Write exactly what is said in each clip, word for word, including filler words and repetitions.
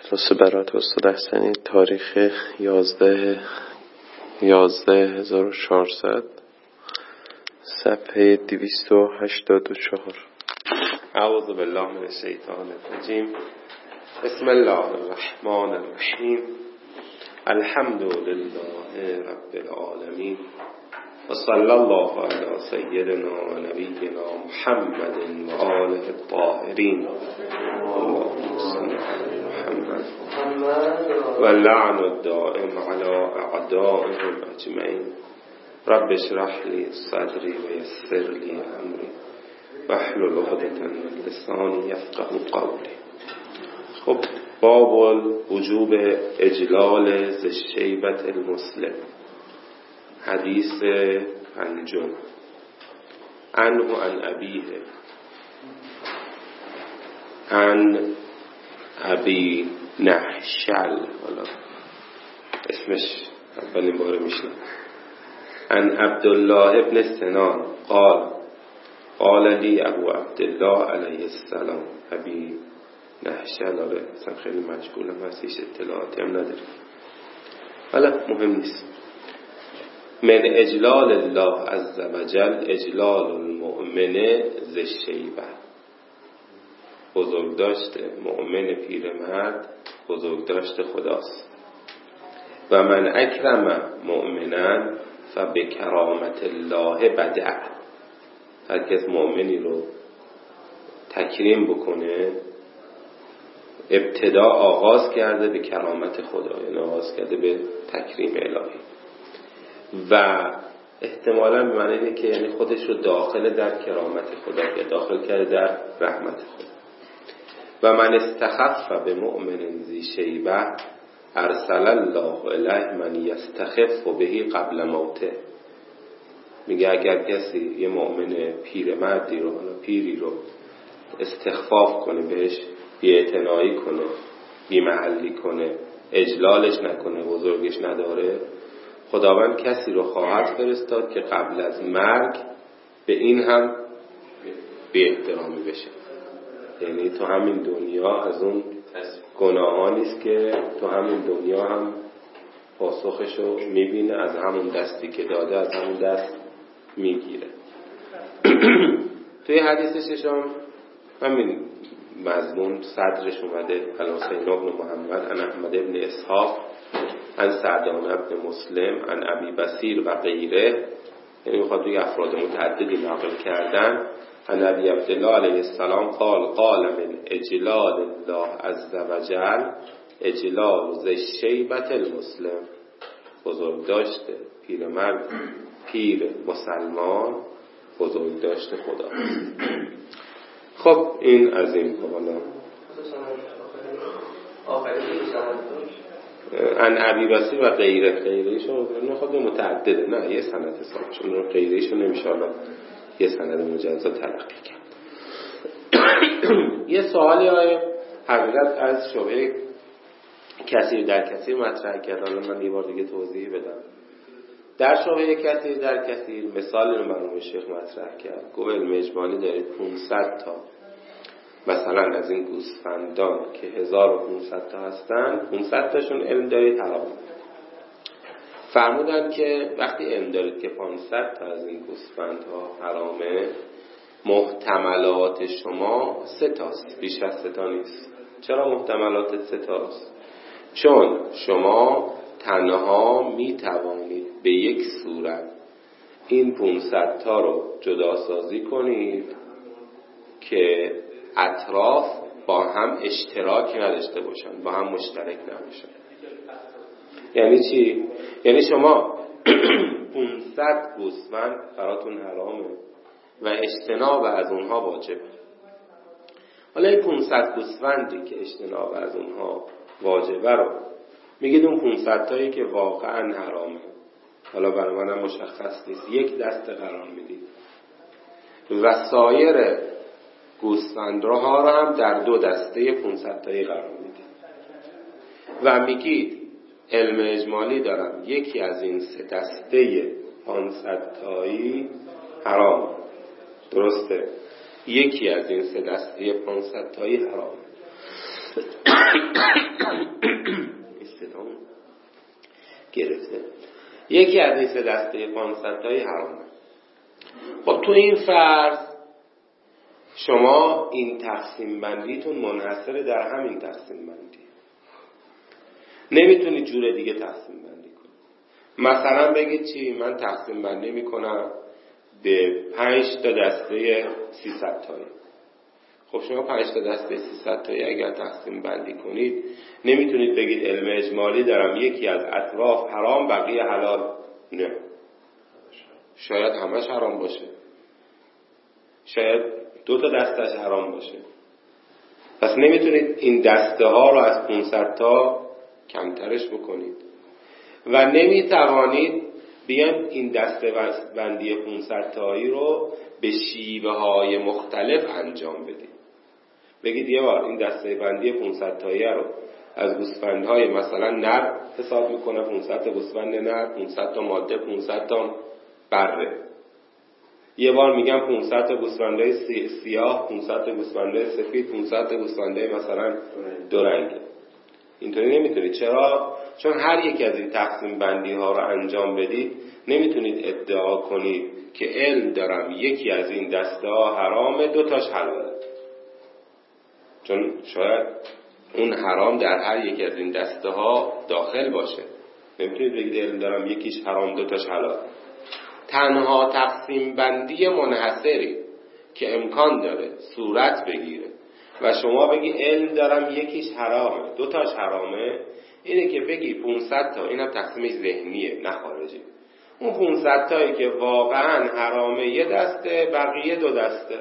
خلاصه برات استاد احسنی تاریخ یازده یازده هزار و چهارصد صفحه دویست و هشتاد و چهار. اعوذ بالله من الشیطان الرجیم. بسم الله الرحمن الرحیم. الحمد لله رب العالمین و صلی الله علی سیدنا و نبینا محمد و آله الطاهرین و لعن الدائم على اعدائهم اجمعین. رب اشرح لی صدری و یسر لی امری واحلل عقدة من لسانی یفقهوا قولی. خب، باب وجوب اجلال ذی الشیبة المسلم. حدیث پنجم. عنه عن ابیه عن ابی نحشل، حالا اسمش اولین باره میشنم. عن عبدالله ابن سنان قال قال لی ابو عبدالله علیه السلام. ابی نحشل آره اصلا خیلی مشغولم هستیش، اطلاعاتی هم نداریم، حالا مهم نیست. من اجلال الله عز وجل اجلال المؤمن ذی الشیبة. بزرگداشت مؤمن پیرمرد بزرگداشت خداست. و من اکرم مؤمنا فبکرامت الله بدع. هر کس مؤمنی رو تکریم بکنه ابتدا آغاز کرده به کرامت خدا، یعنی آغاز کرده به تکریم الهی و احتمالاً به معنی اینه که یعنی خودش رو داخل در کرامت خدا یا داخل کرده در رحمت خدا. و من استخف به مؤمن ذی شیبه ارسل الله الیه من یستخف به قبل موته. میگه اگر کسی یه مؤمن پیرمردی رو پیری رو استخفاف کنه، بهش بی‌اعتنایی کنه، بی‌محلی کنه، اجلالش نکنه، بزرگش نداره، خداوند کسی رو خواهد فرستاد که قبل از مرگ به این هم بی احترامی بشه. یعنی تو همین دنیا از اون گناهانیست که تو همین دنیا هم پاسخشو میبینه، از همون دستی که داده از همون دست میگیره. توی حدیث ششم همین مضمون صدرش اومده الحسین ابن محمد عن احمد ابن اسحاق عن سعدان ابن مسلم عن ابی بصیر و غیره، یعنی میخواد توی افراد متعددی نقل کردن. عن ابی عبدالله علیه السلام قال قال من اجلال الله عز وجل اجلال ذی الشیبة المسلم. بزرگداشت پیرمرد پیر مسلمان بزرگداشت خدا. خب این از این حوالا ان ابی بصیر و غیره. غیرهشون خود متعدده، نه یه سند حساب چون غیرهشون نمیشه حالا یه سند مجزا تلقی کرد. یه سوالی های حقیقت از شبهه کثیر در کثیر مطرح کرد. حالا من یه بار دیگه توضیح بدم. در شبهه کثیر در کثیر مثال رو مرحوم شیخ مطرح کرد. گفت علم اجمالی دارید پانصد تا، مثلا از این گوسفندان که هزار و پانصد تا هستن پانصد تاشون علم دارید حرام. فرمودن که وقتی علم دارید که پانصد تا از این گوسفندها حرامه، محتملات شما سه تاست، بیش از سه تا نیست. چرا محتملات سه تاست؟ چون شما تنها می توانید به یک صورت این پانصد تا رو جدا سازی کنید که اطراف با هم اشتراک نداشته باشن، با هم مشترک نباشن. یعنی چی؟ یعنی شما پانصد گوسفند براتون حرامه و اجتناب از اونها واجبه. حالا این پانصد گوسفندی که اجتناب از اونها واجبه رو میگید اون پانصد تایی که واقعا حرامه، حالا برای منم مشخص نیست، یک دسته قرار میدید و سایر گوسفندها رو هم در دو دسته پانصد تایی قرار میدید و میگید علم اجمالی دارم یکی از این سه دسته پانصد تایی حرام. درسته؟ یکی از این سه دسته پانصد تایی حرام. گرفته. یکی از این سه دسته پانصد تایی حرامه. خب تو این فرض شما این تقسیم بندیتون منحصر در همین تقسیم بندی، نمیتونید جور دیگه تقسیم بندی کنید. مثلا بگید چی؟ من تقسیم بندی میکنم به پنج تا دسته سیصد تایی. خب شما پنج تا دسته سیصد تایی اگر تقسیم بندی کنید نمیتونید بگید علم اجمالی دارم یکی از اطراف حرام بقیه حلال. نه، شاید همش حرام باشه، شاید دو تا دستش حرام باشه. پس نمیتونید این دسته ها رو از پانصد تا کمترش بکنید و نمیتوانید بیان این دسته بندی پانصد تایی رو به شیوه های مختلف انجام بدید. بگید یه بار این دسته بندی پانصد تایی رو از گوسفندهای مثلا نر حساب میکنه، پانصد تا گوسفند نر، پانصد تا ماده، پانصد تا بره. یه بار میگم پانصد تا گوسفندهای سیاه، پانصد تا گوسفندهای سفید، پانصد تا گوسفندهای مثلا دو رنگه. اینطوری نمیتونید. چرا؟ چون هر یک از این تقسیم بندی ها رو انجام بدید نمیتونید ادعا کنید که علم دارم یکی از این دسته ها حرامه دو تاش حلاله، چون شاید اون حرام در هر یک از این دسته ها داخل باشه. نمیتونید بگید علم دارم یکیش حرام دو تاش حلال. تنها تقسیم بندی منحصری که امکان داره صورت بگیره و شما بگی علم دارم یکیش حرامه دو تاش حرامه اینه که بگی پانصد تا، اینم تقسیمش ذهنیه نه خارجی، اون پانصد تایی که واقعا حرامه یه دسته بقیه دو دسته.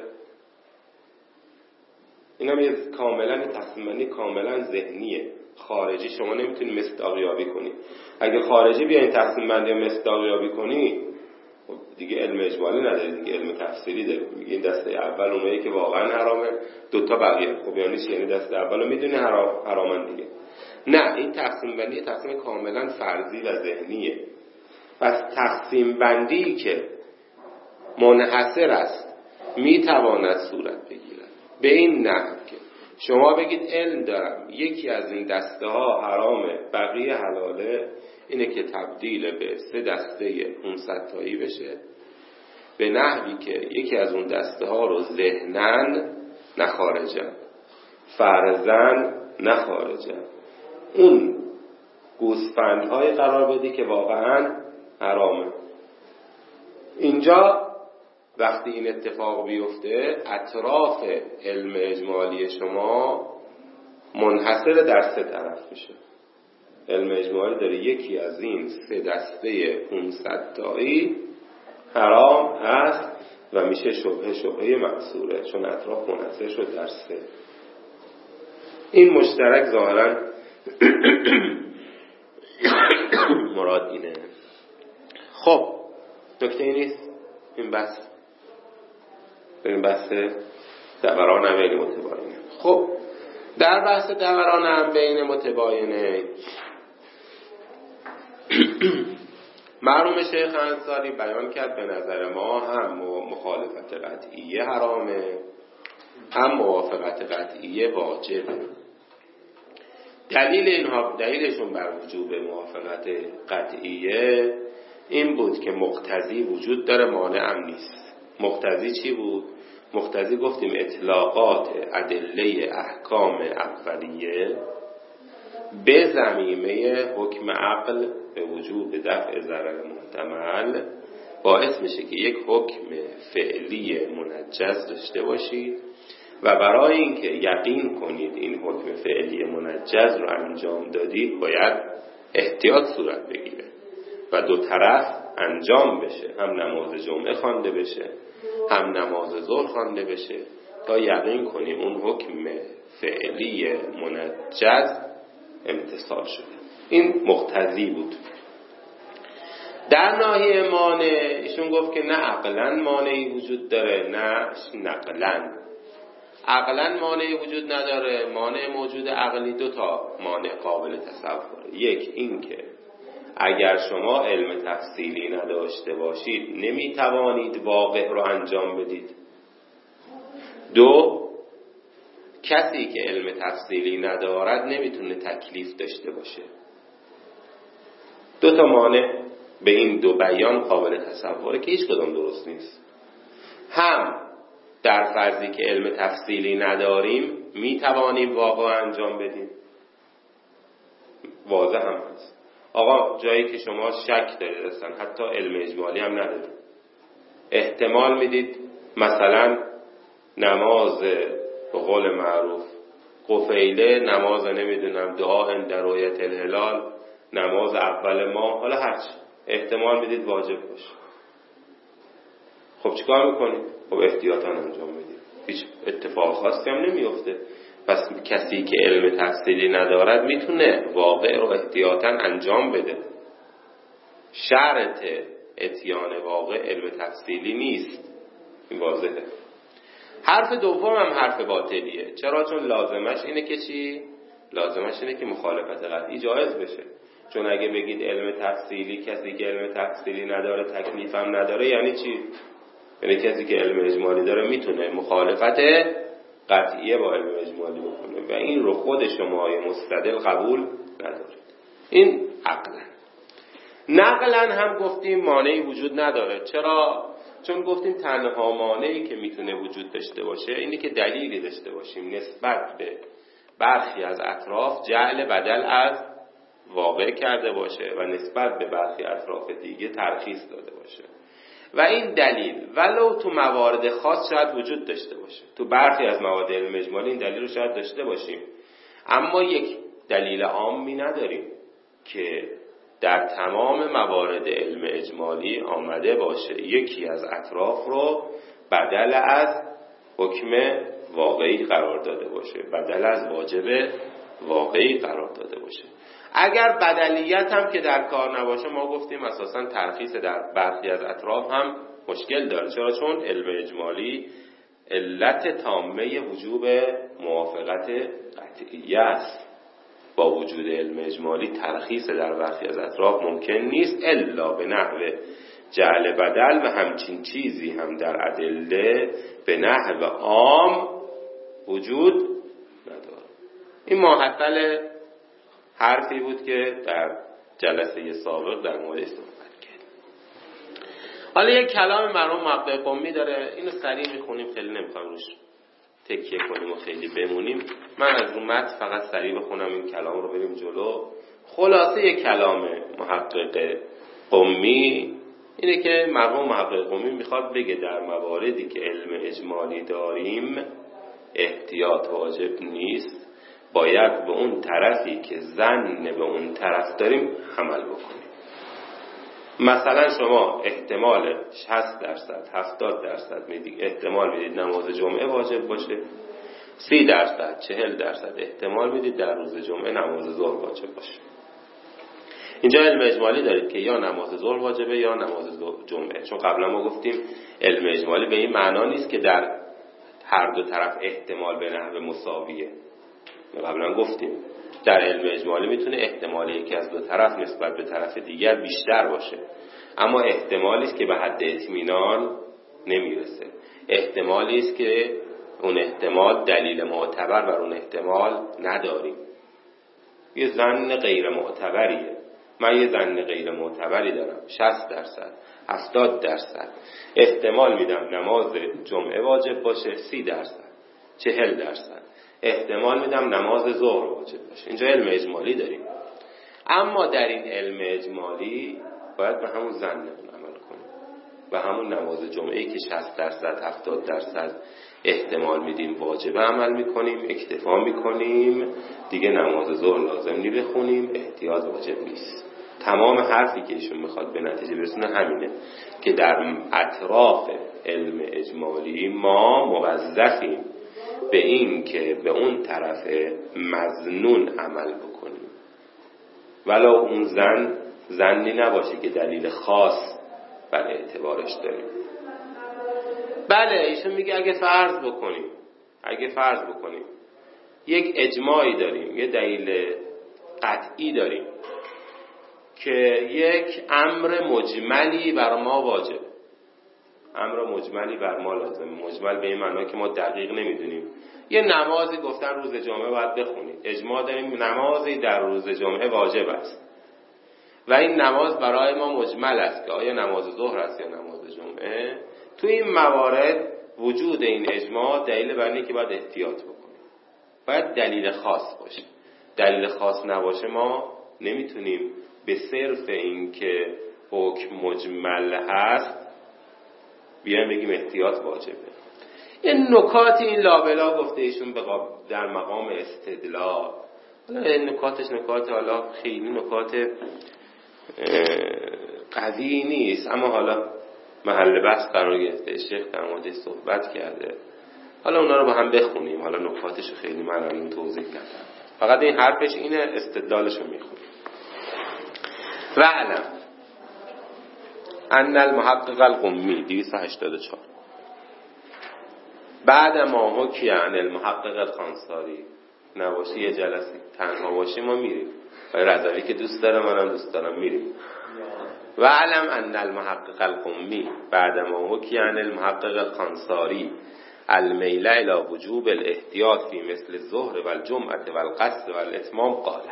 اینم یه کاملا تقسیم بندی کاملا ذهنیه، خارجی شما نمیتونی مصداقیابی کنی. اگه خارجی بیاین تقسیم بندی مصداقیابی کنی دیگه علم اجمالی نداری، دیگه علم تفسیری داری. میگه این دسته اول اونایی که واقعا حرامه دو تا بقیه. خب یعنی چی؟ یعنی دسته اولو میدونی حرام حرامن دیگه. نه، این تقسیم بندی تقسیم کاملا فرضی و ذهنیه. پس تقسیم بندی که منحصر است میتواند صورت بگیرد به این نحو که شما بگید علم دارم یکی از این دسته ها حرامه بقیه حلاله، اینه که تبدیل به سه دسته پانصد تایی بشه به نحوی که یکی از اون دسته ها رو ذهنن نخارجن، فرزن نخارجن، اون گوسفندهای قرار بدی که واقعا حرامه. اینجا وقتی این اتفاق بیفته اطراف علم اجمالی شما منحصر در سه طرف میشه. علم اجمالی داره یکی از این سه دسته پانصد تایی حرام هست و میشه شبهه شبهه محصوره، چون اطراف منحصر شد در سه. این مشترک ظاهرا مراد اینه. خب نکته ای نیست این بحث، این بحث دوران هم بین متباینه. خب در بحث دوران هم بین متباینه مرحوم شیخ انصاری بیان کرد به نظر ما هم مخالفت قطعیه حرامه هم موافقت قطعیه واجبه. دلیل اینها دلیلشون بر وجوب موافقت قطعیه این بود که مقتضی وجود داره مانع هم نیست. مقتضی چی بود؟ مقتضی گفتیم اطلاقات ادله احکام اولیه به ضمیمه حکم عقل به وجوب دفع ضرر محتمل باعث میشه که یک حکم فعلی منجز داشته باشید و برای اینکه یقین کنید این حکم فعلی منجز رو انجام دادید باید احتیاط صورت بگیره و دو طرف انجام بشه، هم نماز جمعه خوانده بشه هم نماز ظهر خوانده بشه تا یقین کنیم اون حکم فعلی منجز امتصال شده. این مقتضی بود. در ناحیه مانع ایشون گفت که نه عقلاً مانعی وجود داره نه نقلاً. عقلاً مانعی وجود نداره. مانع موجود عقلی دو تا مانع قابل تصوره. یک این که اگر شما علم تفصیلی نداشته باشید نمیتوانید واقع رو انجام بدید. دو، کسی که علم تفصیلی ندارد نمیتونه تکلیف داشته باشه. دو تا مانع به این دو بیان قابل تصوره که هیچ کدام درست نیست. هم در فرضی که علم تفصیلی نداریم می توانیم واقعا انجام بدیم، واضح هم هست. آقا جایی که شما شک دارید اصلا حتی علم اجمالی هم ندارید، احتمال میدید مثلا نماز به قول معروف قفیله، نماز نمیدونم دعا عند رؤیت الهلال، نماز اول ماه، حالا هرچی احتمال میدید واجب باشه. خب چیکار میکنید؟ خب احتیاطاً انجام میدید، هیچ اتفاق خاصی هم نمیفته. پس کسی که علم تفصیلی ندارد میتونه واقع رو احتیاطاً انجام بده. شرط اتیان واقع علم تفصیلی نیست، این واضحه. حرف دوم هم حرف باطلیه. چرا؟ چون لازمش اینه که چی؟ لازمش اینه که مخالفت قطعی جایز بشه. چون اگه بگید علم تفصیلی، کسی که علم تفصیلی نداره تکلیف هم نداره، یعنی چی؟ یعنی کسی که علم اجمالی داره میتونه مخالفت قطعیه با علم اجمالی بکنه و این رو خود شماهای مستدل قبول ندارید. این عقلا. نقلا هم گفتیم مانعی وجود نداره. چرا؟ چون گفتیم تنها مانعی که میتونه وجود داشته باشه اینه که دلیلی داشته باشیم نسبت به برخی از اطراف جعل بدل از واقع کرده باشه و نسبت به برخی اطراف دیگه ترخیص داده باشه. و این دلیل ولو تو موارد خاص شاید وجود داشته باشه، تو برخی از موارد علم اجمالی این دلیل رو شاید داشته باشیم، اما یک دلیل عامی نداریم که در تمام موارد علم اجمالی آمده باشه یکی از اطراف رو بدل از حکم واقعی قرار داده باشه، بدل از واجب واقعی قرار داده باشه. اگر بدلیت هم که در کار نباشه، ما گفتیم اساساً ترخیص در برخی از اطراف هم مشکل داره. چرا؟ چون علم اجمالی علت تامه وجوب موافقت قطعیه است. با وجود علم اجمالی ترخیص در برخی از اطراف ممکن نیست الا به نحو جعل بدل و همچین چیزی هم در ادله به نحو عام وجود نداره. این ماحصل حرفی بود که در جلسه سابق در موردش صحبت کردیم. حالا یک کلام مرحوم مقطع قمی داره، اینو سریع میخونیم، خیلی نمیخوایم روش تکیه کنیم و خیلی بمونیم. من از اون متن فقط سریع بخونم این کلام رو بریم جلو. خلاصه کلام محقق قمی اینه که مرحوم محقق قمی میخواد بگه در مواردی که علم اجمالی داریم احتیاط واجب نیست، باید به اون طرفی که ظن به اون طرف داریم عمل بکنیم. مثلا شما احتمال شصت درصد هفتاد درصد میدید احتمال میدید نماز جمعه واجب باشه، سی درصد چهل درصد احتمال میدید در روز جمعه نماز ظهر واجب باشه. اینجا علم اجمالی دارید که یا نماز ظهر واجبه یا نماز جمعه. چون قبلا ما گفتیم علم اجمالی به این معنا نیست که در هر دو طرف احتمال به نحو مساویه. قبلا گفتیم در علم اجمالی میتونه احتمال یکی از دو طرف نسبت به طرف دیگر بیشتر باشه، اما احتمالی است که به حد اطمینان نمیرسه. احتمالی است که اون احتمال دلیل معتبر بر اون احتمال نداریم. یه ظن غیر معتبریه. من یه ظن غیر معتبری دارم، شصت درصد هفتاد درصد احتمال میدم نماز جمعه واجب باشه، سی درصد چهل درصد احتمال میدم نماز ظهر واجب باشه. اینجا علم اجمالی داریم، اما در این علم اجمالی باید به همون ظنمون عمل کنیم، به همون نماز جمعه که شصت درصد هفتاد درصد احتمال میدیم واجب عمل میکنیم، اکتفا میکنیم، دیگه نماز ظهر لازم نی بخونیم، احتیاط واجب نیست. تمام حرفی که ایشون میخواد به نتیجه برسونه همینه که در اطراف علم اجمالی ما موظفیم به این که به اون طرف مظنون عمل بکنیم، ولو اون زن زنی نباشه که دلیل خاص بر اعتبارش داریم. بله ایشون میگه اگه فرض بکنیم اگه فرض بکنیم یک اجماعی داریم، یه دلیل قطعی داریم که یک امر مجملی بر ما واجب، امر مجملی بر ما لازم. مجمل به این معنی که ما دقیق نمیدونیم. یه نمازی گفتن روز جمعه باید بخونید، اجماع داریم نمازی در روز جمعه واجب است، و این نماز برای ما مجمل است که آیا نماز ظهر است یا نماز جمعه. تو این موارد وجود این اجماع دلیل بر اینه که باید احتیاط بکنیم، باید دلیل خاص باشه. دلیل خاص نباشه ما نمیتونیم به صرف این که حکم مجمل هست بیایم بگیم احتیاط واجبه. این نکات این لابلا گفته ایشون در مقام استدلال. حالا این نکاتش نکات حالا خیلی نکات قوی نیست، اما حالا محل بحث قرار گرفته، شیخ در موردش صحبت کرده، حالا اونا رو با هم بخونیم. حالا نکاتش رو خیلی من الان توضیح ندم، فقط این حرفش اینه، استدلالش رو میخونیم. و علم ان المحقق القمی دویست و هشتاد و چهار بعد ما حکی عن المحقق الخانساری نباشی یه جلسه تنها باشی ما میریم، آقای رضوی که دوست داره منم دوست دارم میریم. و علم ان المحقق القمی بعد ما حکی عن المحقق الخانساری المیل الى وجوب الاحتیاط فی مثل الظهر و الجمعه و القصر و الاتمام قال.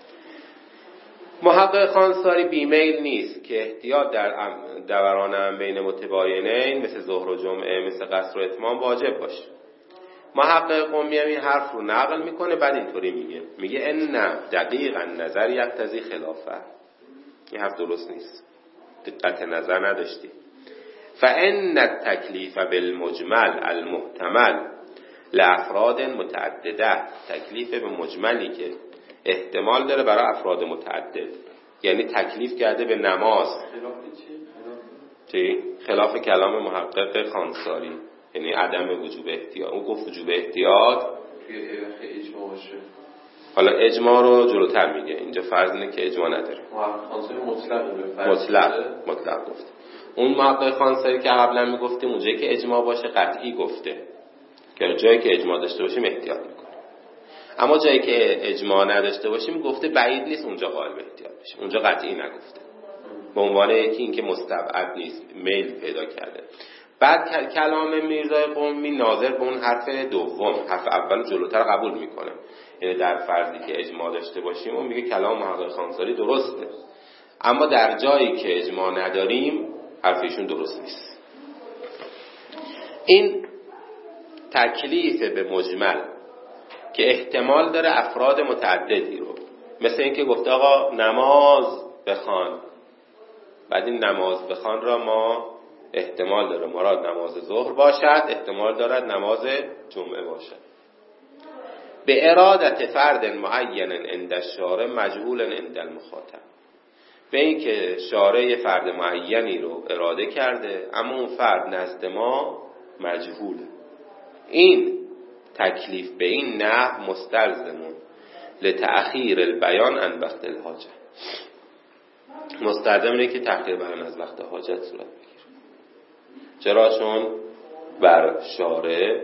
محقق خانساری بیمیل نیست که احتیاط در دوران هم بین متباینین مثل ظهر و جمعه مثل قصر و اتمام واجب باشه. محقق قمی هم این حرف رو نقل میکنه، بعد اینطوری میگه میگه ان دقیقا نظر یقتضی خلافه. این حرف درست نیست، دقت نظر نداشتی. فان التکلیف بالمجمل المحتمل لافراد متعدده، تکلیف به مجملی که احتمال داره برای افراد متعدد، یعنی تکلیف کرده به نماز. چی؟ خلاف کلام محقق خانساری، یعنی عدم وجوب احتیاط. اون گفت وجوب احتیاط اجماع باشه. حالا اجماع رو جلوتر میگه، اینجا فرض اینه که اجماع نداره. محقق خانساری مطلق مطلق مطلق گفت. اون محقق خانساری که قبلا میگفتیم اونجایی که اجماع باشه قطعی گفته که جایی که اجماع داشته باشیم احتیاط میکنه، اما جایی که اجماع نداشته باشیم گفته بعید نیست اونجا قائل به احتیاط بشیم، اونجا قطعی نگفته، به عنوان یکی این که مستبعد نیست، میل پیدا کرده. بعد کلام میرزای قمی ناظر به اون حرف دوم، حرف اول جلوتر قبول میکنه، یعنی در فرضی که اجماع داشته باشیم اون میگه کلام محقق خانساری درسته، اما در جایی که اجماع نداریم حرفشون درست نیست. این تکلیف به مجمل که احتمال داره افراد متعددی رو، مثل این که گفته آقا نماز بخوان، بعد این نماز بخوان را ما احتمال داره مراد نماز ظهر باشد، احتمال دارد نماز جمعه باشد. به ارادت فرد معین عند الشارع مجهول عند المخاطب، به این که شارع فرد معینی رو اراده کرده اما اون فرد نزد ما مجهوله. این تکلیف به این نحو مستلزمون لتأخیر البیان عن وقت الحاجت، مستلزم اینه که تأخیر بیان از وقت حاجت صورت بگیره. چرا؟ چون بر شارع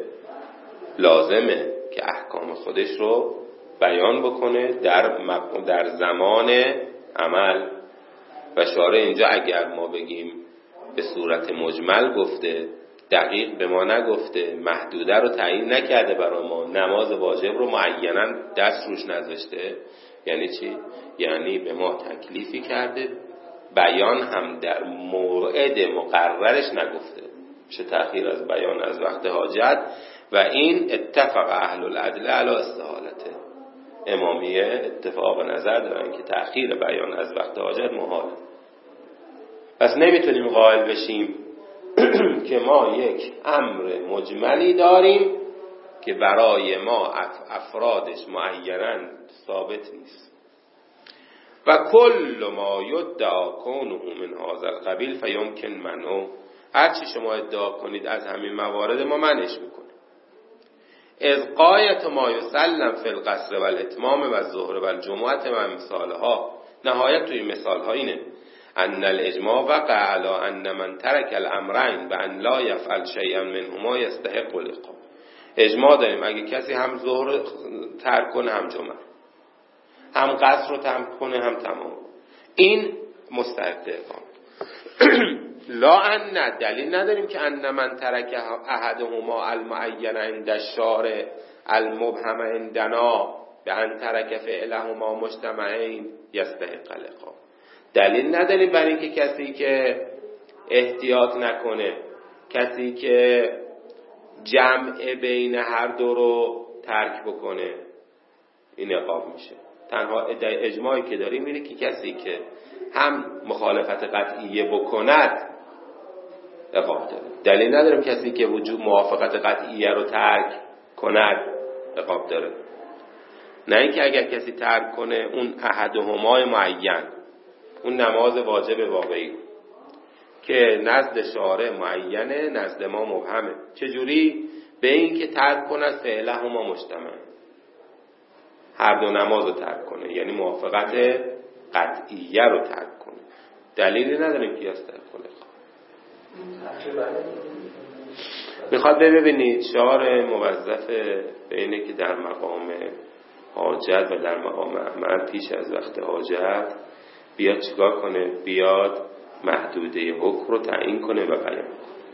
لازمه که احکام خودش رو بیان بکنه در در زمان عمل، و شارع اینجا اگر ما بگیم به صورت مجمل گفته، دقیق به ما نگفته، محدوده رو تعیین نکرده برای ما، نماز واجب رو معینا دست روش نذاشته، یعنی چی؟ یعنی به ما تکلیفی کرده، بیان هم در موعد مقررش نگفته، چه تأخیر از بیان از وقت حاجت. و این اتفق اهل العدل علی استحالته، امامیه اتفاق نظر دارن که تأخیر بیان از وقت حاجت محاله. پس نمیتونیم قائل بشیم که ما یک امر مجملی داریم که برای ما افرادش معیناً ثابت نیست. و کل ما یدعا کونه من هذا القبیل فیمکن منعه، هرچی شما ادعا کنید از همین موارد ما منعش میکنیم. اذ غایت ما یسلم فی القصر و الاتمام و الظهر و الجمعه و مثالها، نهایت توی مثالها اینه ان الاجماع وقع علی ان من ترک الامرین و ان لا یفعل شیئا منهما یستحق العقاب. اجماع داریم اگه کسی هم ظهر ترک کنه هم جمعه، هم قصر رو ترک کنه هم تمام، این مستحق عقاب. لا ان، دلیل نداریم که ان من ترک احدهما المعین عند الشارع المبهم عندنا به ان ترک فعلهما مجتمعین یستحق العقاب. دلیل نداریم برای اینکه کسی که احتیاط نکنه، کسی که جمع بین هر دو رو ترک بکنه این عقاب میشه. تنها اجماعی که داریم اینه که کسی که هم مخالفت قطعیه بکند عقاب داره. دلیل نداریم کسی که وجود موافقت قطعیه رو ترک کند عقاب داره. نه اینکه اگر کسی ترک کنه اون احدهما معین، اون نماز واجب واقعی که نزد شارع معینه، نزد ما مبهمه. چجوری؟ به این که ترک کند فعلهما مجتمع، هر دو نماز رو ترک کنه، یعنی موافقت قطعیه رو ترک کنه. دلیلی نداریم قیاس ترک کنه. میخواد ببینید شعار موظف به اینه که در مقام حاجت و در مقام عمل پیش از وقت حاجت بیاد چیکار کنه؟ بیاد محدوده حکم رو تعیین کنه و بیان.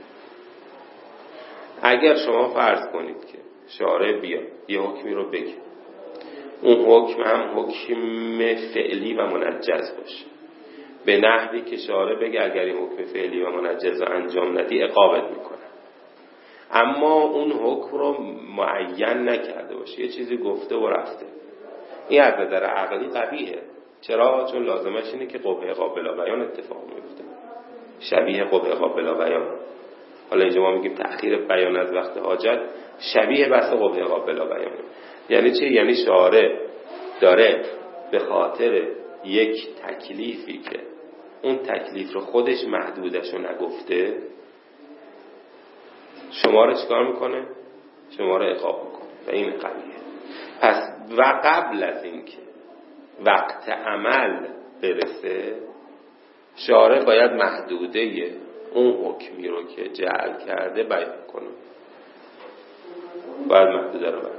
اگر شما فرض کنید که شارع بیاد یه حکمی رو بگه، اون حکم هم حکم فعلی و منجز باشه، به نحوی که شارع بگه اگر این حکم فعلی و منجز رو انجام ندی عقابت میکنه، اما اون حکم رو معین نکرده باشه، یه چیزی گفته و رفته، این از نظر عقلی قبیحه. چرا؟ چون لازمش اینه که قبح قابل بیان اتفاق میفته، شبیه قبح قابل بیان. حالا اینجا ما میگیم تأخیر بیان از وقت حاجت شبیه بحث قبح قابل بیان. یعنی چه؟ یعنی شارع داره به خاطر یک تکلیفی که اون تکلیف رو خودش محدودش رو نگفته شما رو چیکار میکنه؟ شما رو عقاب میکنه و این قبیحه. پس و قبل از اینکه وقت عمل برسه شارع باید محدوده اون حکمی رو که جعل کرده بیان کنه، باید محدوده رو بیان.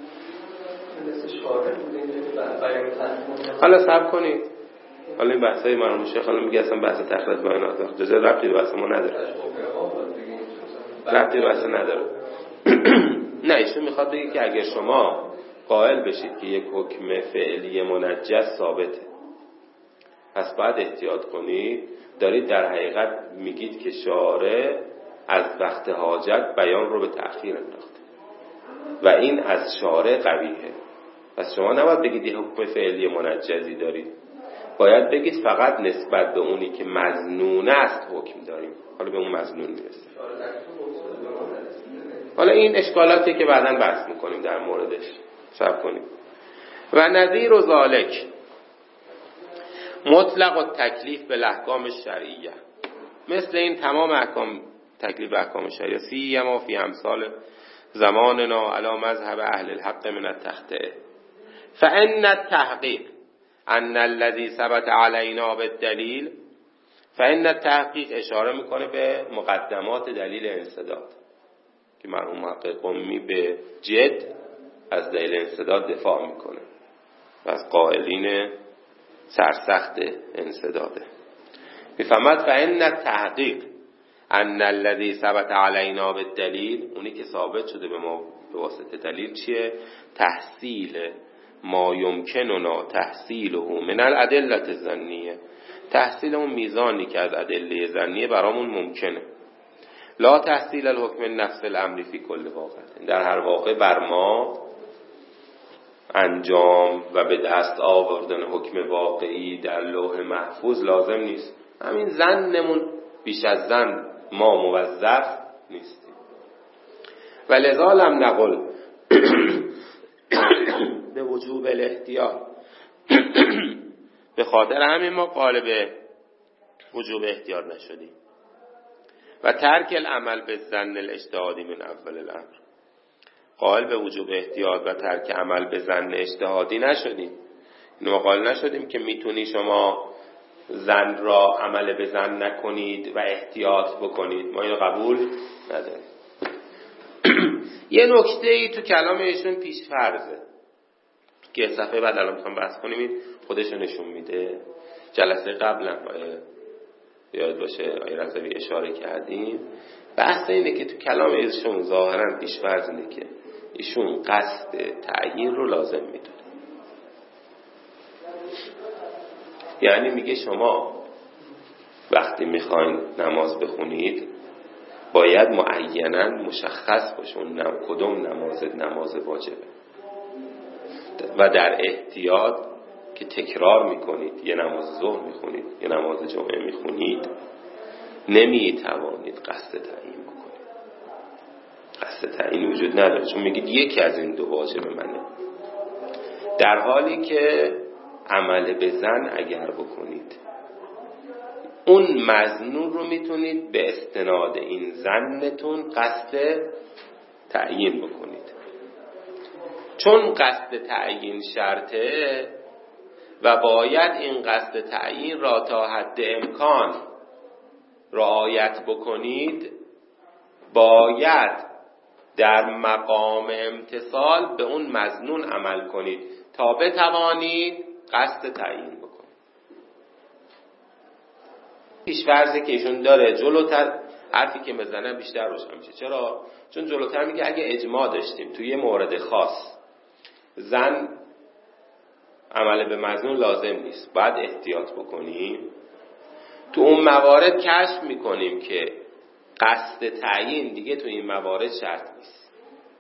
حالا صبر کنید، حالا این بحثای مرحوم شیخ حالا میگه اصلا بحث تخریج بیانات جزء ربطی به بحث ما نداره، ربطی به بحث نداره. نه، ایشون میخواد بگه که اگر شما قائل بشید که یک حکم فعلی منجز ثابته، پس باید احتیاط کنید، دارید در حقیقت میگید که شارع از وقت حاجت بیان رو به تأخیر انداخته و این از شارع قبیحه. پس شما نباید بگید یه حکم فعلی منجزی دارید، باید بگید فقط نسبت به اونی که مظنون است حکم داریم. حالا به اون مظنون میرسه. حالا این اشکالاتی که بعداً بحث میکنیم در موردش، صبر کنیم. و نظیر و ذالک مطلق و تکلیف به احکام شرعیه، مثل این تمام احکام تکلیف به احکام شرعیه، سیما فی امثال زماننا علی مذهب اهل الحق من التخطئه. فان التحقیق ان الذي ثبت علینا بالدلیل، فان التحقیق اشاره میکنه به مقدمات دلیل انسداد که مرحوم محقق قمی به جد از دلیل انسداد دفاع میکنه و از قائلین سرسخت انسداده. میفهمد فإن التحقیق ان الذي ثبت علینا بالدلیل، اونی که ثابت شده به ما به واسطه دلیل چیه؟ تحصیل ما یمکننا تحصیله من الادله الظنیه، تحصیل اون میزانی که از ادله ظنیه برامون ممکنه. لا تحصیل الحکم نفس الامر فی کل واقع، در هر واقع بر ما انجام و به دست آوردن حکم واقعی در لوح محفوظ لازم نیست. همین ظنمون بیش از ظن ما موظف نیستیم. و لذا لم نقل به وجوب الاحتیاط، به خاطر همین ما قائل به وجوب احتیاط نشدیم. و ترک العمل به ظن الاجتهادی من اول الامر، قائل به وجوب احتیاط و ترک عمل به ظن اجتهادی نشدیم. اینو قائل نشدیم که میتونی شما ظن را عمل به ظن نکنید و احتیاط بکنید، ما اینو قبول نداریم. یه نکته ای تو کلام ایشون پیش فرضه که صفحه بعد الان میخوام بحث کنیم، خودش نشون میده. جلسه قبلا یاد باشه آیه رضوی اشاره کردیم، بحث اینه که تو کلام ایشون ظاهرا پیش فرض اینه که ایشون قصد تعیین رو لازم میدونه. یعنی میگه شما وقتی میخواین نماز بخونید باید معیناً مشخص باشه اون نم... کدوم نماز نماز واجبه و در احتیاط که تکرار میکنید، یه نماز ظهر میخونید، یه نماز جمعه میخونید، نمیتوانید قصد تعیین بکنید. قصد تعیین وجود نداره، چون میگید یکی از این دو واجب منه، در حالی که عمل به زن اگر بکنید اون مظنون رو میتونید به استناد این ظنتون قصد تعیین بکنید. چون قصد تعیین شرطه و باید این قصد تعیین را تا حد امکان رعایت بکنید، باید در مقام امتثال به اون مظنون عمل کنید تا بتوانید قصد تعیین بکنید. پیش‌فرضی که ایشون داره جلوتر حرفی که بزنه بیشتر روشن میشه. چرا؟ چون جلوتر میگه اگه اجماع داشتیم توی یه مورد خاص زن عمل به مظنون لازم نیست، باید احتیاط بکنیم. تو اون موارد کشف میکنیم که قصد تعیین دیگه تو این موارد شرط نیست.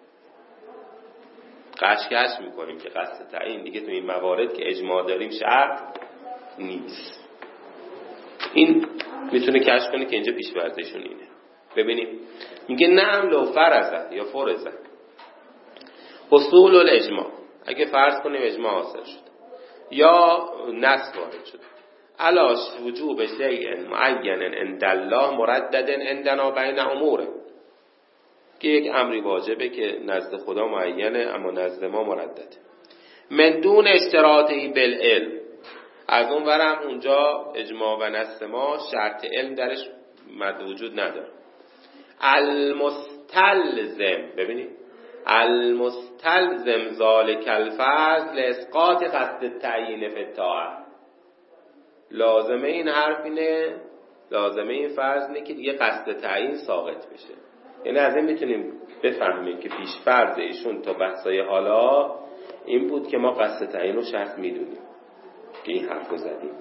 قش کشف میکنیم که قصد تعیین دیگه تو این موارد که اجماع داریم شرط نیست. این میتونه کشف کنه که اینجا پیش ورزشون اینه. ببینیم میگه نعم لو فرض یا فرض حصول الاجماع، اگه فرض کنیم اجماع حاصل شد یا نص وارد شد، علاش وجوب شیء معین عند الله مردد عندنا بین اموره، که یک امری واجبه که نزد خدا معینه اما نزد ما مردده. من دون اشتراطی بالعلم، از اون ورم اونجا اجماع و نص ما شرط علم درش مد وجود نداره. المستلزم، ببینید المستلزم ذالک الفرض لاسقاط قصد التعیین فی الطاعه، لازمه این حرف اینه، لازمه این فرض اینه که دیگه قصد تعیین ساقط بشه. یعنی از این میتونیم بفهمیم که پیش فرض ایشون تا بحثای حالا این بود که ما قصد تعیین رو شرط میدونیم که این حرف رو زدیم.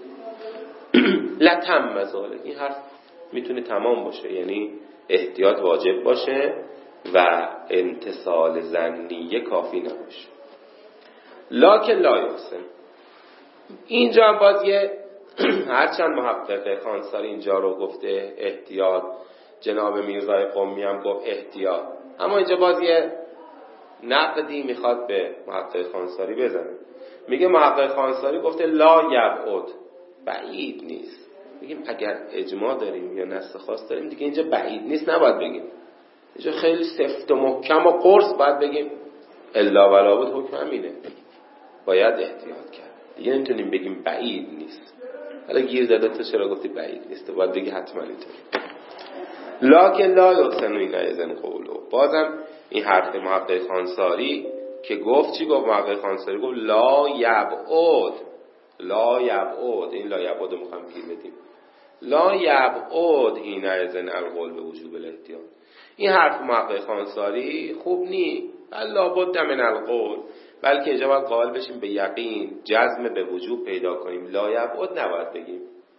لتم ذالک، این حرف میتونه تمام باشه، یعنی احتیاط واجب باشه و امتثال ظنیه کافی نباشه. لکن لا یحسن، اینجا هم باز یه هرچند محقق خانساری اینجا رو گفته احتیاط، جناب میرزای قمی هم گفت احتیاط، اما اینجا باز یه نقدی میخواد به محقق خانساری بزنه. میگه محقق خانساری گفته لا یبعد، بعید نیست. میگیم اگر اجماع داریم یا نص خاص داریم دیگه اینجا بعید نیست نباید بگیم، اینجا خیلی سفت و محکم و قرص باید بگیم الا ولا بود، حکم همینه، باید احتیاط کرد. دیگه نمیتونیم بگیم بعید نیست. حالا گیر زده تو چرا گفتی بعید نیست، باید بگی حتما اینطوری. لکن لا یحسن این ایزن قولو، بازم این حرف محقق خانساری که گفت چی گفت محقق خانساری؟ گفت لا یبعد، لا یبعد، این لا یبعد رو میخوام گیر بدیم، لا یبعد این ایزن القول به وجوب الاحتیاط. این حرف محقق خانساری خوب نی، لا بد من القول، بلکه اینجا باید قائل بشیم به یقین، جزم به وجوب پیدا کنیم، لا یبعد نباید بگیم.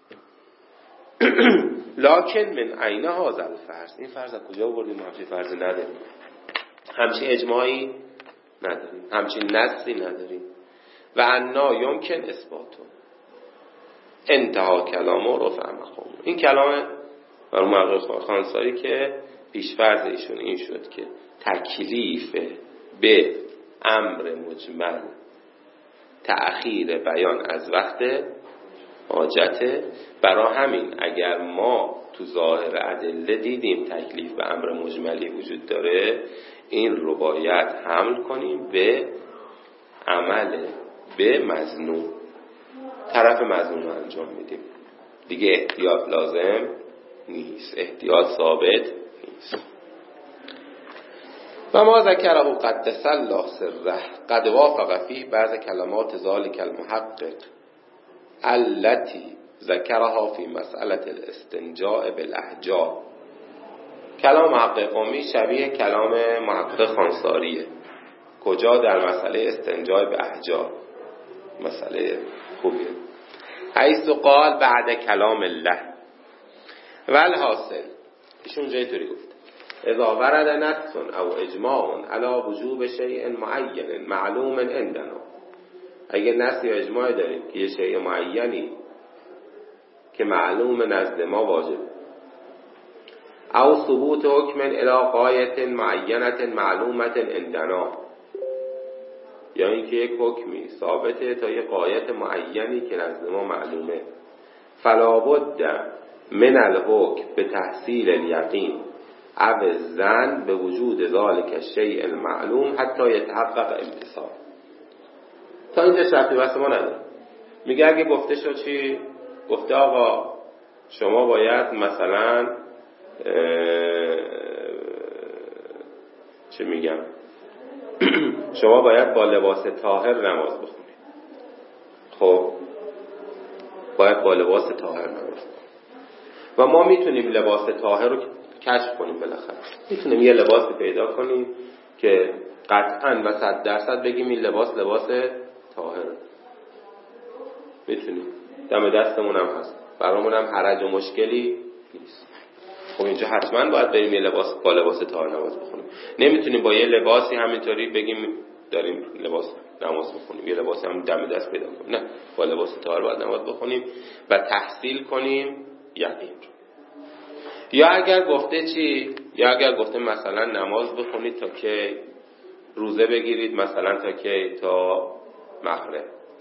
لکن من عین هذا الفرض، این فرض از کجا آوردیم؟ همچین فرضی نداریم، همچین اجماعی نداریم، همچین نصی نداریم. و انا یمکن اثباتو انتها کلام و رفع مقام. این کلام برای محقق خانساری که پیش فرض ایشون این شد که تکلیف به امر مجمل تأخیر بیان از وقت حاجته. برای همین اگر ما تو ظاهر ادله دیدیم تکلیف به امر مجملی وجود داره، این رو باید حمل کنیم به عمل به مظنون، طرف مظنون رو انجام میدیم، دیگه احتیاط لازم نیست، احتیاط ثابت نیست. و ما ذکره قدس الله سره قد وافق فیه بعض کلمات ذالک المحقق التي ذکرها فی مسئله الاستنجاء بالاحجار. کلام محقق قمی شبیه کلام محقق خانساریه. کجا؟ در مسئله استنجاء به احجار. مسئله خوبیه. حیث قال بعد کلام الله والحاصل ایشون جای طوری گفت اذا ورد نص او اجماع علی وجوب شیء معین معلوم عندنا، اگه نص یا اجماع داریم که یه شیء معینی که معلوم نزد ما واجب، او ثبوت حکم الی غایة معینة معلومة عندنا، یا اینکه یک حکمی ثابته تا یک غایت معینی که نزد ما معلومه، فلا بد من الحکم به تحصیل الیقین او الظن به وجود ذلک الشیء المعلوم حتی یتحقق امتصال. تا اینجا شرطی بس ما نداره. میگه اگه گفته شد چی؟ گفته آقا شما باید مثلا چه میگم شما باید با لباس طاهر نماز بخونید. خب باید با لباس طاهر نماز بخونید و ما میتونیم لباس طاهر رو کشف کنیم، بالاخره میتونیم یه لباسی پیدا کنیم که قطعاً و صد درصد بگیم این لباس لباس طاهره. میتونیم، دم دستمون هم هست، برامون هم حرج و مشکلی نیست. خب اینجا حتما باید بریم یه لباس با لباس طاهر نماز بخونیم. نمیتونیم با یه لباسی همینطوری بگیم داریم لباس نماز بخونیم، یه لباسی هم دم دست پیدا کنیم. نه، با لباس طاهر باید نماز بخونیم و تحصیل کنیم یقین رو. یا اگر گفته چی؟ یا اگر گفته مثلا نماز بخونید تا که روزه بگیرید مثلا تا که تا مغرب،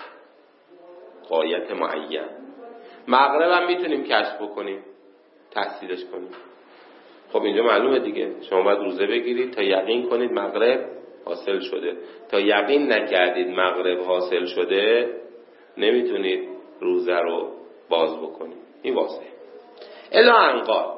غایت معین. مغرب هم میتونیم کشف بکنیم، تحصیلش کنیم. خب اینجا معلومه دیگه، شما باید روزه بگیرید تا یقین کنید مغرب حاصل شده. تا یقین نکردید مغرب حاصل شده نمیتونید روزه رو باز بکنید. این واضحه. الا انقال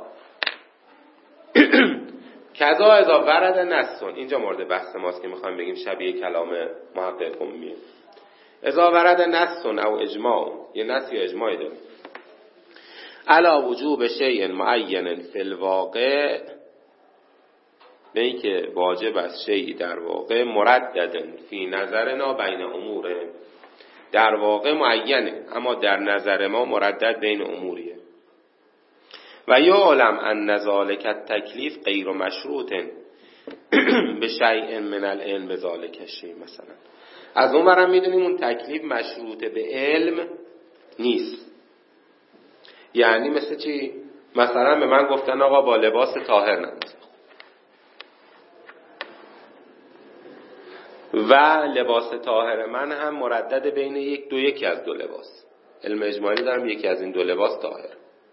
کذا اذا ورد نصون، اینجا مورد بحث ماست که میخوایم بگیم شبیه کلام محقق امیه. اذا ورد نصون او اجماع، یه نص یا اجماعی داریم علا وجوب شیء معین فی الواقع، به این که واجب است شیء در واقع مردد فی نظرنا بین اموره، در واقع معینه اما در نظر ما مردد بین اموریه. و یعلم ان ذلک التکلیف غیر مشروط به شیء من العلم بذلک الشیء. مثلا از اون برم میدونیم اون تکلیف مشروط به علم نیست. یعنی مثل چی؟ مثلا به من گفتن آقا با لباس طاهر نماز، و لباس طاهر من هم مردد بین یک دو یکی از دو لباس. علم اجمالی دارم یکی از این دو لباس طاهر.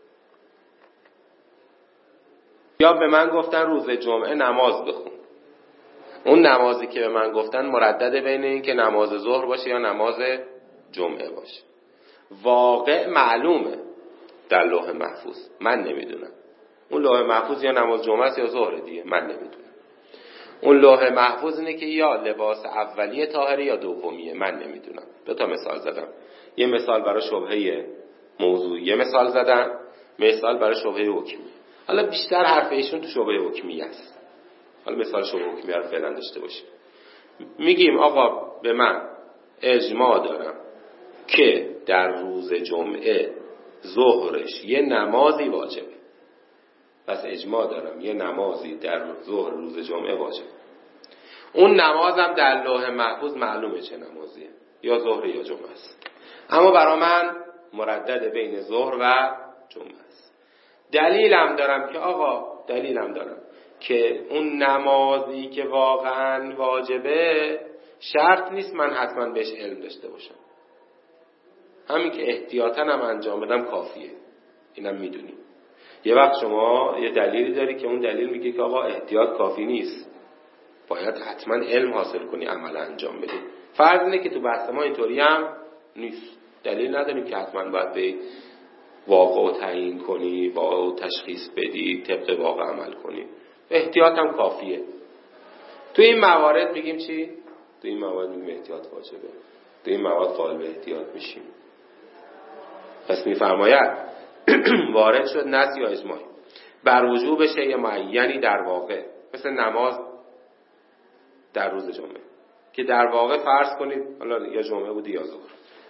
یا به من گفتن روز جمعه نماز بخون، اون نمازی که به من گفتن مردد بین این که نماز ظهر باشه یا نماز جمعه باشه. واقع معلومه در لوح محفوظ، من نمیدونم. اون لوح محفوظ یا نماز جمعه است یا ظهر دیگه، من نمیدونم. اون لوح محفوظ اینه که یا لباس اولیه طاهره یا دومیه، من نمیدونم. دو تا مثال زدم، یه مثال برای شبهه موضوعی، یه مثال زدم مثال برای شبهه حکمی. حالا بیشتر حرف ایشون تو شبهه حکمی است. حالا مثال شبهه حکمی رو فعلا داشته باشیم. میگیم آقا به من اجماع دارم که در روز جمعه ظهرش یه نمازی واجبه، پس اجماع دارم یه نمازی در ظهر روز جمعه واجبه. اون نمازم در لوح محفوظ معلومه چه نمازیه، یا ظهر یا جمعه است، اما برای من مردد بین ظهر و جمعه است. دلیلم دارم که آقا دلیلم دارم که اون نمازی که واقعا واجبه شرط نیست من حتما بهش علم داشته باشم، همین که احتیاطاً هم انجام بدم کافیه. اینم میدونیم. یه وقت شما یه دلیلی داری که اون دلیل میگه که آقا احتیاط کافی نیست، باید حتما علم حاصل کنی، عمل انجام بدی. فرض اینه که تو بحث ما اینطوری هم نیست، دلیل نداریم که حتما باید به واقع تعیین کنی، واقع تشخیص بدی، طبق واقع عمل کنی. احتیاط هم کافیه. تو این موارد میگیم چی؟ تو این موارد میگیم احتیاط واجبه. تو این موارد قائل به احتیاط میشیم. پس میفرماید وارد شد نص یا اجماع بر وجوب شیء معینی در واقع، مثل نماز در روز جمعه که در واقع فرض کنید حالا یا جمعه بود یا ظهر،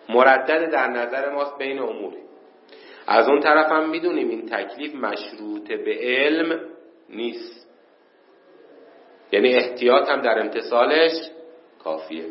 مردد در نظر ماست بین اموری. از اون طرف هم میدونیم این تکلیف مشروط به علم نیست، یعنی احتیاط هم در امتثالش کافیه.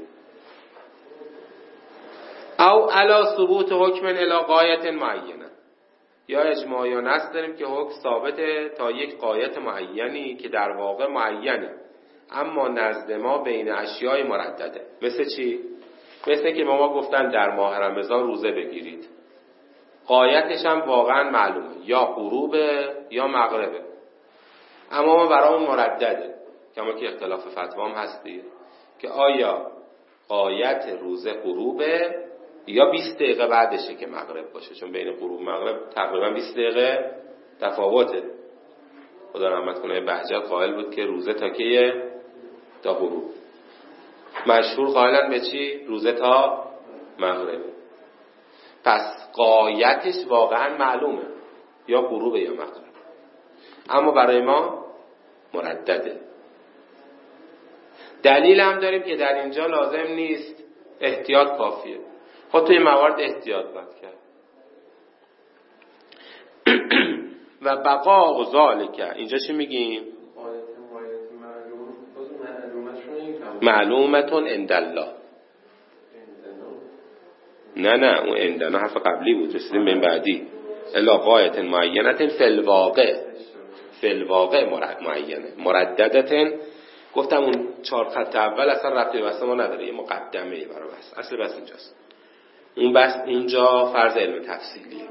او علا ثبوت حکم الی غایت معینه، یا اجماع یا نص داریم که حکم ثابته تا یک غایت معینی که در واقع معینه، اما نزد ما بین اشیاء مردده. مثل چی؟ مثل که ما گفتن در ماه رمضان روزه بگیرید، غایتش هم واقعا معلومه، یا غروبه یا مغربه، اما ما برامون مردده. کما که اختلاف فتوا هم هستی که آیا غایت روزه غروبه یا بیست دقیقه بعدشه که مغرب باشه، چون بین غروب و مغرب تقریبا بیست دقیقه تفاوته. خدا رحمت کنه بهجت قائل بود که روزه تا کیه؟ تا غروب. مشهور قائلن به چی؟ روزه تا مغرب. پس غایتش واقعا معلومه، یا غروبه یا مغرب، اما برای ما مردده. دلیل هم داریم که در اینجا لازم نیست، احتیاط کافیه. خود توی موارد احتیاط باید کرد. و بقا ذالک، اینجا چی میگیم؟ معلومتون عندالله. نه نه اون عندنا حرف قبلی بود، رسیدیم به این بعدی. الا غایت معینت فی الواقع، فی الواقع معینه مرددتن. گفتم اون چهار خط اول اصلا ربطی به بحث ما نداره، یه مقدمه ای برای بحث. اصل بحث اینجاست. اون بحث اونجا فرض علم تفصیلیه.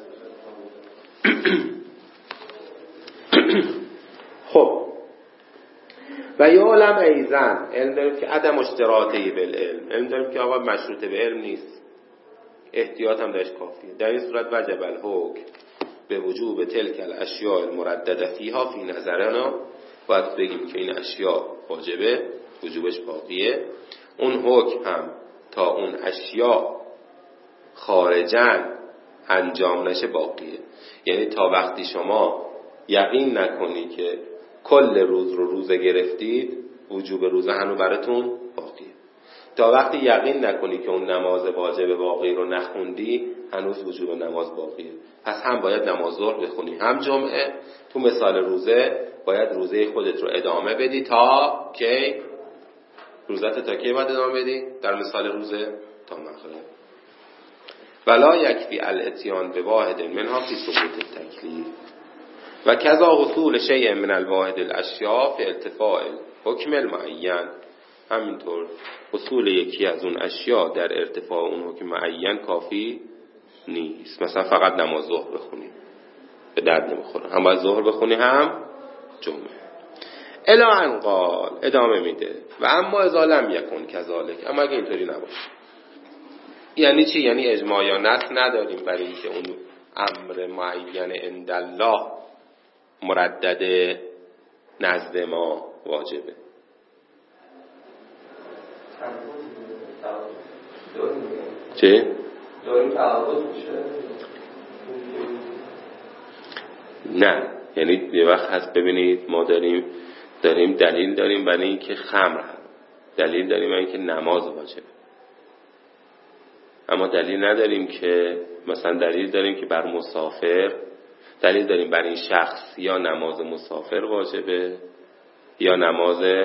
خب و یعلم ایزن، علم داریم که عدم اشتراطی بالعلم، علم داریم که آقا مشروطه به علم نیست، احتیاط هم داشت کافیه. در این صورت وجب الحکم به وجوب تلک الاشیاء المردده فیها فی نظرنا، باید بگیم که این اشیاء واجبه، وجوبش باقیه. اون حکم هم تا اون اشیاء خارجن انجام نشه باقیه، یعنی تا وقتی شما یقین نکنی که کل روز رو روزه گرفتید، وجوب روزه هنو براتون باقیه. تا وقتی یقین نکنی که اون نماز واجب باقی رو نخوندی، هنوز وجوب نماز باقیه. پس هم باید نماز ظهر بخونی هم جمعه. تو مثال روزه باید روزه خودت رو ادامه بدی تا کی؟ روزت تا کی باید ادامه بدی؟ در مثال روزه تا مغرب. ولا یکفی الاتیان به واحد منها فی ثبوت التکلیف و کذا حصول شیء من الواحد الاشیاء فی ارتفاع حکم المعین. همینطور حصول یکی از اون اشیاء در ارتفاع اون حکم معین کافی نیست. مثلا فقط نماز ظهر بخونی به درد نمیخوره، هم باید ظهر بخونی هم جمعه. الا ان قال، ادامه میده و اما اذا لم یکن کذالک، اما اگه اینطوری نباشه. یعنی چی؟ یعنی اجماع یا نص نداریم برای اینکه اون امر معین عند الله مردد نزد ما واجبه. چه؟ نه، یعنی یه وقت هست ببینید ما داریم داریم دلیل داریم برای اینکه خمر، دلیل داریم برای اینکه نماز واجبه، اما دلیل نداریم که مثلا دلیل داریم که بر مسافر، دلیل داریم بر این شخص یا نماز مسافر واجبه یا نماز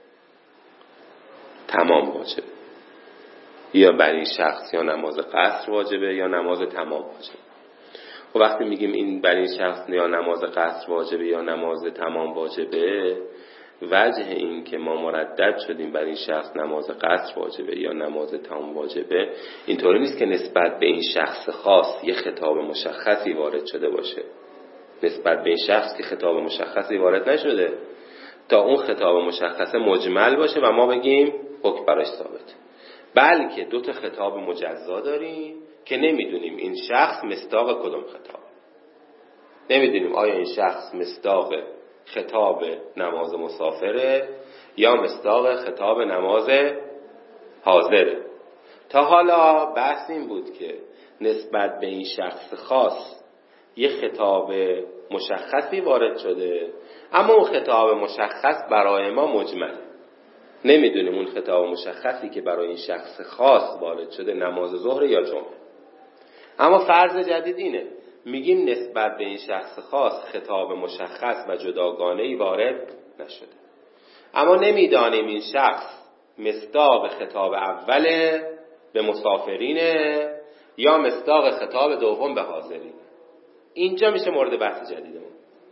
تمام واجبه، یا بر این شخص یا نماز قصر واجبه یا نماز تمام واجبه. و وقتی میگیم این بر این شخص یا نماز قصر واجبه یا نماز تمام واجبه، وجه این که ما مردد شدیم بر این شخص نماز قصر واجبه یا نماز تمام واجبه، اینطوری نیست که نسبت به این شخص خاص یه خطاب مشخصی وارد شده باشه. نسبت به این شخص که خطاب مشخصی وارد نشده، تا اون خطاب مشخص مجمل باشه و ما بگیم حکم براش ثابت. بلکه دو تا خطاب مجزا داریم که نمیدونیم این شخص مصداق کدوم خطاب. نمیدونیم آیا این شخص مصداق خطاب نماز مسافره یا مصداق خطاب نماز حاضره. تا حالا بحث این بود که نسبت به این شخص خاص یه خطاب مشخصی وارد شده، اما اون خطاب مشخص برای ما مجمل. نمیدونیم اون خطاب مشخصی که برای این شخص خاص وارد شده نماز ظهر یا جمعه. اما فرض جدید اینه، میگیم نسبت به این شخص خاص خطاب مشخص و جداگانه‌ای وارد نشده، اما نمیدانیم این شخص مصداق خطاب اوله به مسافرینه یا مصداق خطاب دوم به حاضرین. اینجا میشه مورد بحث جدیدمون.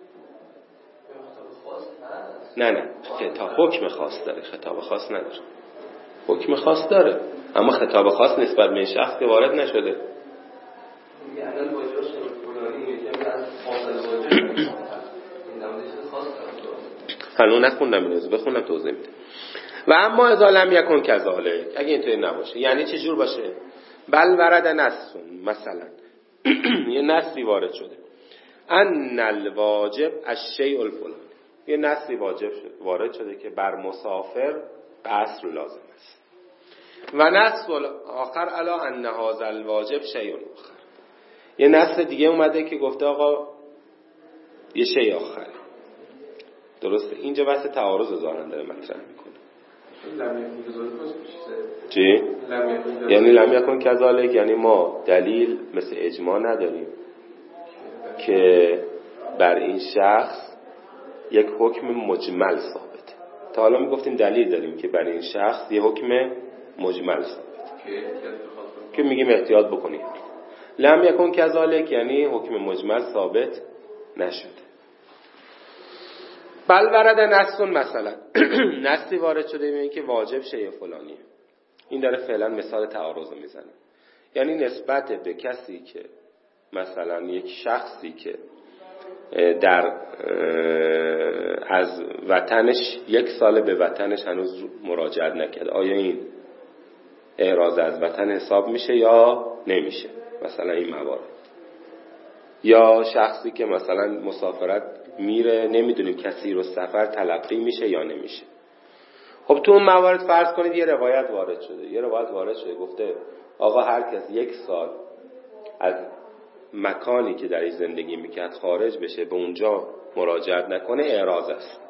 نه نه خطاب حکم خاص داره، خطاب خاص نداره. حکم خاص داره اما خطاب خاص نسبت به این شخص که وارد نشده. هنوز نخوندم اینو، بخونم توضیح میده. و اما اذا لم یکن کذالک، اگه اینطوری نباشه یعنی چه جور باشه؟ بل ورد نص، مثلا یه نصی وارد شده ان الواجب الشیء الفلانی، یه نصی واجب شد وارد شده که بر مسافر قصر لازم است. و نص آخر علی ان هذا الواجب شیء آخر، یه نص دیگه اومده که گفته آقا یه شیء آخر. درسته؟ اینجا بحث تعارض ظاهرا داره مطرح میکنه. چی؟ یعنی لم یکن کذالک، یعنی ما دلیل مثل اجماع نداریم که بر این شخص یک حکم مجمل ثابته. تا حالا میگفتیم دلیل داریم که بر این شخص یک حکم مجمل ثابته که میگیم احتیاط بکنیم. لم یکن کذالک یعنی حکم مجمل ثابت نشده. بل ورد نص، مثلا نصی وارد شده میگه که واجب شیء فلانیه. این داره فعلا مثال تعارض میزنه، یعنی نسبت به کسی که مثلا یک شخصی که در از وطنش یک سال به وطنش هنوز مراجعت نکرده، آیا این اعراض از وطن حساب میشه یا نمیشه؟ مثلا این موارد. یا شخصی که مثلا مسافرت میره، نمیدونیم کسی رو سفر تلقی میشه یا نمیشه. خب تو اون موارد فرض کنید یه روایت وارد شده یه روایت وارد شده گفته آقا هر کس یک سال از مکانی که درش زندگی میکرد خارج بشه، به اونجا مراجعت نکنه، اعراض است.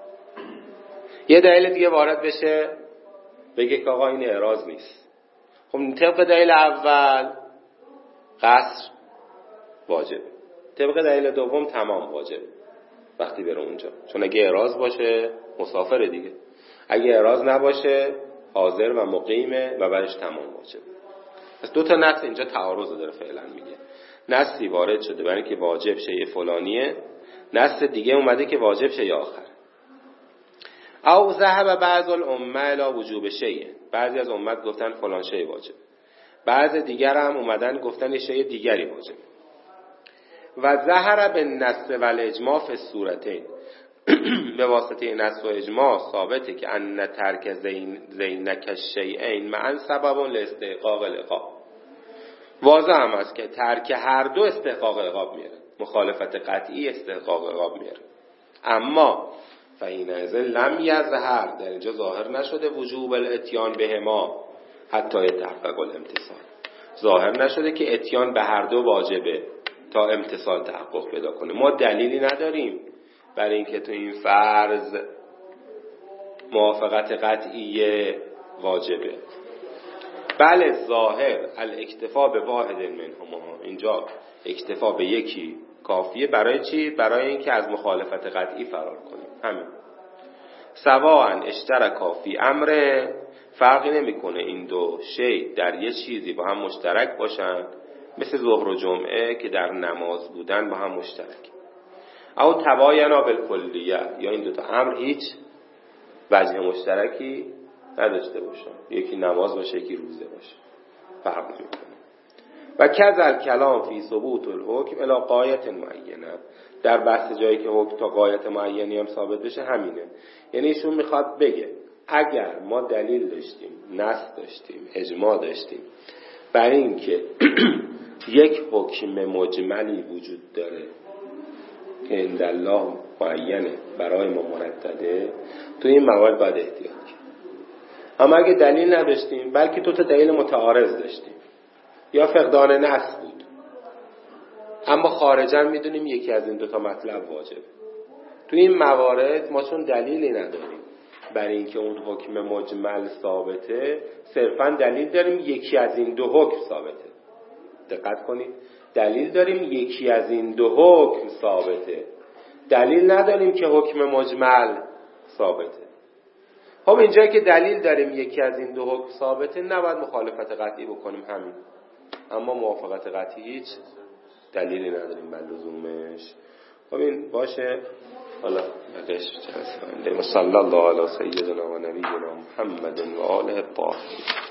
یه دلیل دیگه وارد بشه بگه که آقا این اعراض نیست. خب طبق دلیل اول قصر واجب، طبق دلیل دوم تمام واجب وقتی بره اونجا، چون اگه اعراض باشه مسافر دیگه، اگه اعراض نباشه حاضر و مقیمه و بعدش تمام واجب. پس دو تا نص اینجا تعارض داره فعلا میگه. نصی وارد شده برای اینکه واجب شیء فلانیه، نص دیگه اومده که واجب شیء آخر. او ذهب بعض الامه الی وجوب شیء، بعضی از امت گفتن فلان شیء واجب، بعض دیگر هم اومدن گفتن شیء دیگری واجب. و ظهر بالنص والاجماع فی الصورتین، به واسطه نص و اجماع ثابته که ان ترک زین زینک الشیئین معا سبب لاستحقاق العقاب. واضح هم است که ترک هر دو استحقاق عقاب میاره، مخالفت قطعی استحقاق عقاب میاره. اما فحینئذ لم یظهر، در اینجا ظاهر نشده وجوب الاتیان بهما حتی یتحقق الامتثال، ظاهر نشده که اتیان به هر دو واجبه تا امتثال تحقق پیدا کنه. ما دلیلی نداریم برای اینکه تو این فرض موافقت قطعی واجبه. بله ظاهر الاکتفا به واحد منهما، اینجا اکتفا به یکی کافیه. برای چی؟ برای اینکه از مخالفت قطعی فرار کنیم. همین. سواء اشترکا فی امر، فرقی نمیکنه این دو شی در یه چیزی با هم مشترک باشن، مثل ظهر و جمعه که در نماز بودن با هم مشترک. او تباینا بالکلیه، یا این دوتا امر هیچ وجه مشترکی نداشته باشن، یکی نماز باشه یکی روزه باشه، فرق نمیکنه. و کذل کلام فی ثبوت الحکم الی غایت معینه، در بحث جایی که حکم تا غایت معینی هم ثابت بشه همینه. یعنی ایشون میخواد بگه اگر ما دلیل داشتیم، نص داشتیم، اجماع داشتیم برای اینکه یک حکم مجملی وجود داره که عند الله معینه، برای ما مردده، تو این موارد باید احتیاط کنیم. اما اگه دلیل نداشتیم بلکه دو تا دلیل متعارض داشتیم یا فقدان نص بود، اما خارجاً میدونیم یکی از این دو تا مطلب واجب، تو این موارد ما چون دلیلی نداریم برای اینکه اون حکم مجمل ثابته، صرفا دلیل داریم یکی از این دو حکم ثابته. دقت کنید، دلیل داریم یکی از این دو حکم ثابته، دلیل نداریم که حکم مجمل ثابته. خب اینجایی که دلیل داریم یکی از این دو حکم ثابته، نباید مخالفت قطعی بکنیم همین. اما موافقت قطعی هیچ دلیلی نداریم بر لزومش. خب این باشه. حالا بقیش جلسه. صلی الله علی سیدنا و نبینا محمد و آله الطاهرین.